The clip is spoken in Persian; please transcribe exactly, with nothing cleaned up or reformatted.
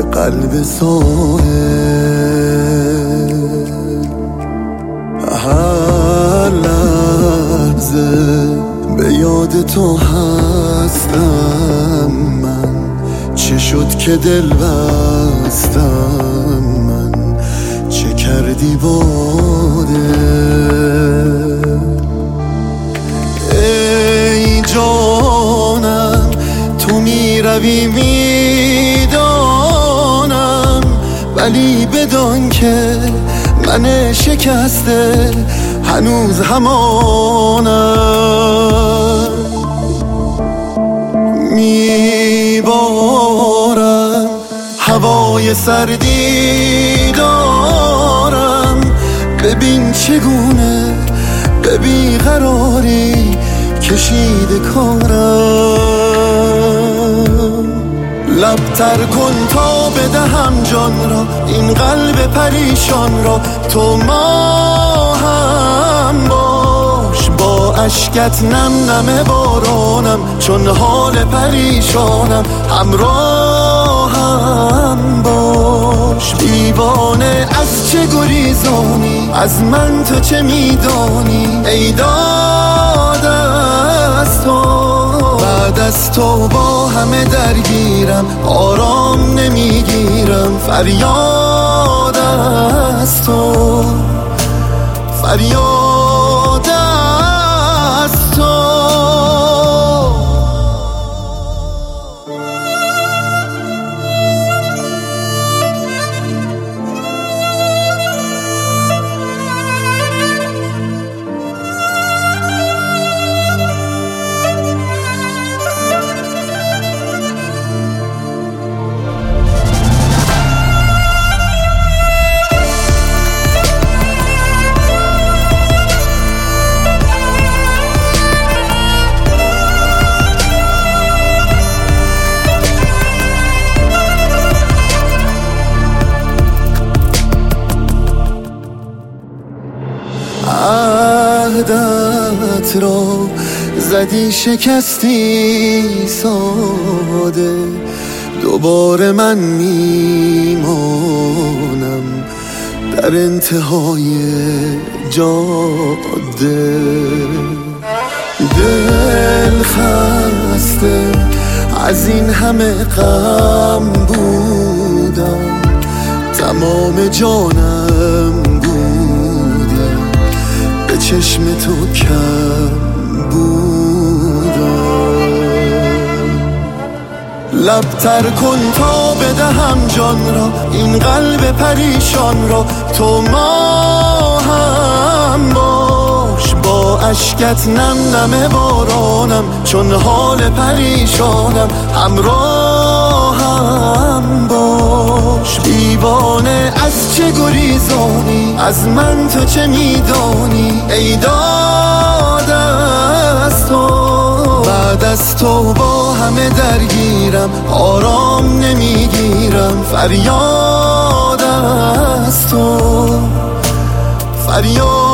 قلب ساحل. هر لحظه به یاد تو هستم من، چه شد که دل بستم من، چه کردی باده. ای جانم تو می روی میدانم، ولی بدان که من شکسته هنوز همانم. میبارم هوای سردی دارم، ببین چگونه به بیقراری کشیده کارم. لبتر کن تا بدهم جان را، این قلب پریشان را، تو ما هم باش. با اشکت نم نم بارانم، چون حال پریشانم، همراهم باش. دیوانه از چه گریزانی، از من تو چه میدانی، ای داد از تو. بعد از تو با همه درگیرم، آرام نمیگیرم، فریاد از تو، فریاد از تو. عهدت را زدی شکستی ساده، دوباره من میمانم در انتهای جاده. دل خسته از این همه غم بودم، تمام جانم چشم تو کم بودم. لبتر کن تا بدهم جان را، این قلب پریشان را، تو ما هم باش. با اشکت نم نم بارانم، چون حال پریشانم، همراهم باش. دیوانه از چه گریزانی، از من تو چه میدانی، ای داد از تو. بعد از تو با همه درگیرم، آرام نمیگیرم، فریاد از تو، فریاد